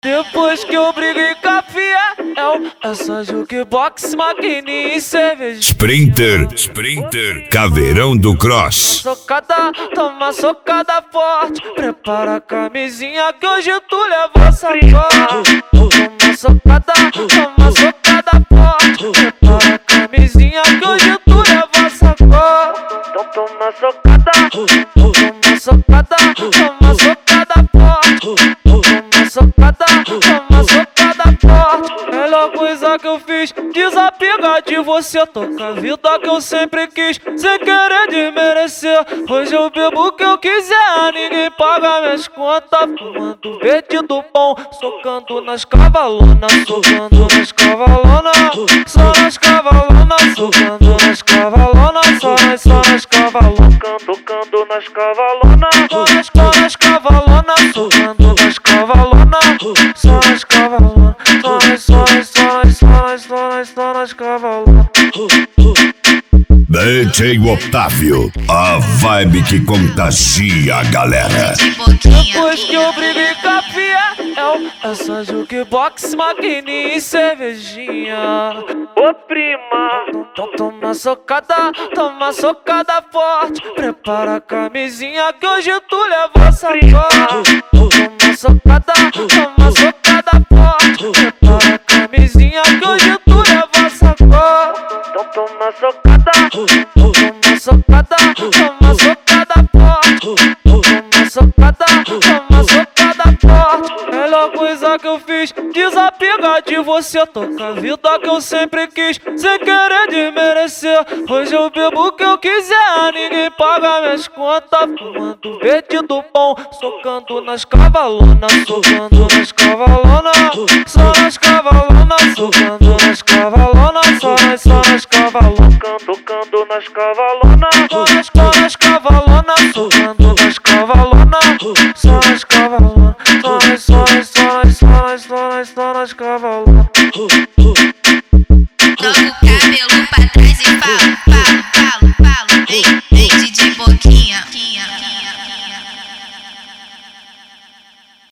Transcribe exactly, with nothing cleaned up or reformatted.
Depois que eu briguei com a Fiel, é só jukebox, maquininha e cerveja. Sprinter, Sprinter, Caveirão do Cross. Socada, toma socada forte. Prepara a camisinha que hoje tu leva sacola. Toma socada, toma socada forte. Prepara a camisinha que hoje tu leva sacola. Então toma socada, toma socada, toma socada forte. Toma socada, toma socada forte. Melhor coisa que eu fiz, desapegar de você. Toca a vida que eu sempre quis, sem querer desmerecer. Hoje eu bebo o que eu quiser, ninguém paga minhas contas. Fumando verde do bom, socando nas cavalonas. Socando nas cavalonas, só nas cavalonas. Socando nas cavalonas, só nas, só nas cavalonas. Tocando nas cavalonas, só nas, só nas cavalonas. Socando nas cavalonas, só nas cavalonas. Só nas, só nas, só nas, só nas, só nas, só nas cavalonas. D J Otávio, a vibe que contagia a galera. Depois que eu briguei com a Fiel, é só jukebox, maquininha e cervejinha. Ô prima, então toma socada, toma socada forte. Prepara a camisinha que hoje tu leva sacola. Toma socada, toma socada forte. Prepara a camisinha que hoje tu leva sacola. Então toma socada, toma socada, toma socada forte. Toma socada, toma socada forte. Melhor coisa que eu fiz, desapegar de você. Toca a vida que eu sempre quis, sem querer desmerecer. Hoje eu bebo o que eu quiser, ninguém paga minhas contas. Fumando verde do bom, socando nas cavalonas. Socando nas cavalonas, só nas cavalonas. Socando nas cavalonas, só nas, só nas cavalonas. Tocando nas cavalonas, só nas, só nas cavalonas. Socando nas cavalonas, só nas cavalonas. Só nas, só nas, só nas, só nas, só nas, só nas cavalonas.